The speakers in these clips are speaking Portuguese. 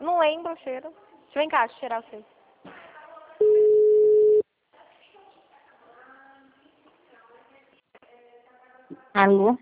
Não lembro o cheiro. Deixa eu ir em casa cheirar o cheiro. Alô?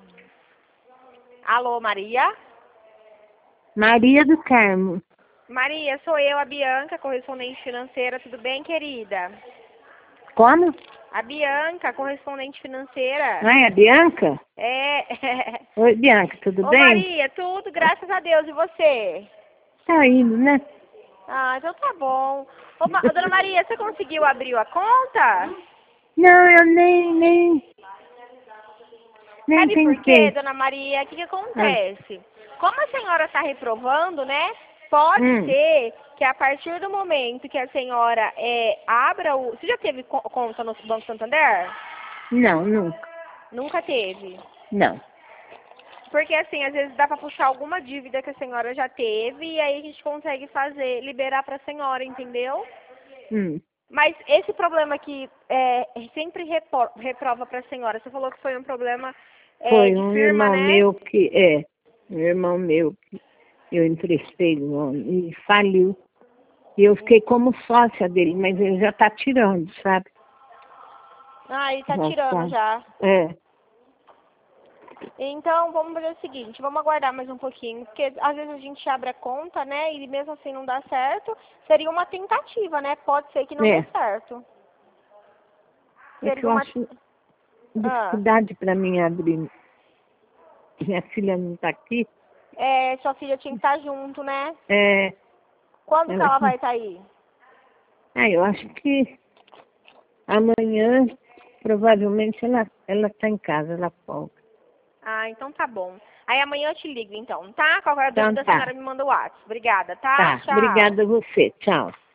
Alô, Maria? Maria do Carmo. Maria, sou eu, a Bianca, correspondente financeira. Tudo bem, querida? Como? A Bianca, correspondente financeira. Ah, é a Bianca? É. Oi, Bianca, tudo Ô, bem? Maria, tudo, graças a Deus. E você? Tá indo, né? Ah, então tá bom. Ô, Dona Maria, você conseguiu abrir a conta? Não, eu nem Sabe por quê, tentei. Dona Maria? O que Ah, acontece? Como a senhora está reprovando, né? Pode hum, ser que a partir do momento que a senhora abra o... Você já teve conta no Banco Santander? não, nunca. Nunca teve. Não. Porque assim, às vezes dá para puxar alguma dívida que a senhora já teve e aí a gente consegue fazer, liberar para a senhora, entendeu? Hum. Mas esse problema que sempre reprova para a senhora, você falou que foi um problema Foi de um firma, irmão né? meu um irmão meu que eu emprestei e faliu. E eu fiquei como sócia dele, mas ele já tá tirando, sabe? Ah, ele tá Já tirando tá. já. É. Então, vamos fazer o seguinte, vamos aguardar mais um pouquinho, porque às vezes a gente abre a conta, né, e mesmo assim não dá certo, seria uma tentativa, né? Pode ser que não dê É. certo. É que Seria eu uma... acho Ah, dificuldade para mim abrir. Minha filha não tá aqui. sua filha tinha que estar junto, né? É, Quando que ela, ela vai estar aí? eu acho que amanhã, provavelmente, ela tá em casa, ela folga. Ah, então tá bom. Aí amanhã eu te ligo, então, tá? Qualquer Então dúvida a tá, senhora me manda o WhatsApp. Obrigada, tá? tá. Tchau. Obrigada a você. Tchau.